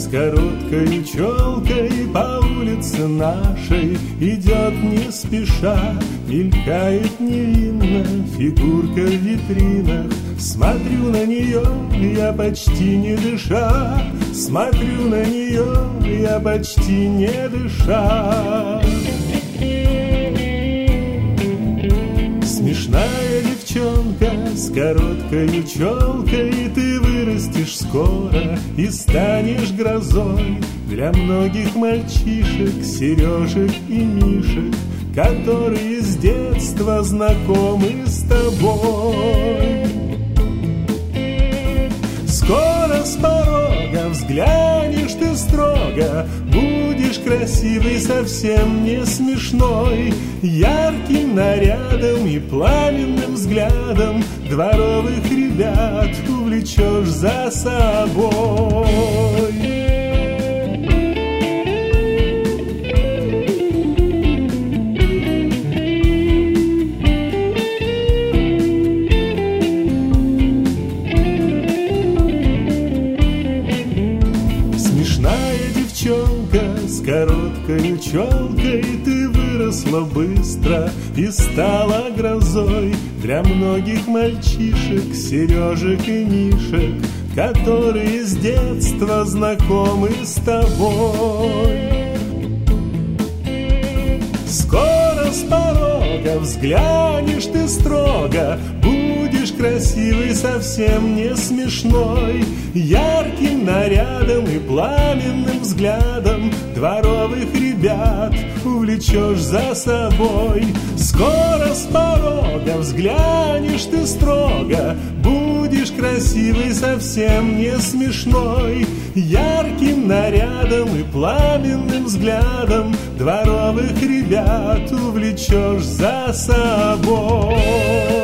с короткой челкой по улице нашей идет не спеша, мелькает невинно фигурка в витринах. Смотрю на нее, я почти не дыша, смотрю на нее, я почти не дыша. Смешная девчонка с короткой челкой, ты вырастешь скоро и станешь грозой для многих мальчишек, Сережек и Мишек, которые с детства знакомы с тобой. Скоро с порога взглянешь ты строго, будешь красивый, совсем не смешной. Ярким нарядом и пламенным взглядом дворовых ребят увлечешь за собой. С короткой челкой ты выросла быстро и стала грозой для многих мальчишек, Сережек и Мишек, которые с детства знакомы с тобой. Скоро с порога взглянешь ты строго, будешь красивый, совсем не смешной. Ярким нарядом и пламенным взглядом дворовых ребят увлечешь за собой. Скоро с порога взглянешь ты строго, будешь красивый, совсем не смешной. Ярким нарядом и пламенным взглядом дворовых ребят увлечешь за собой.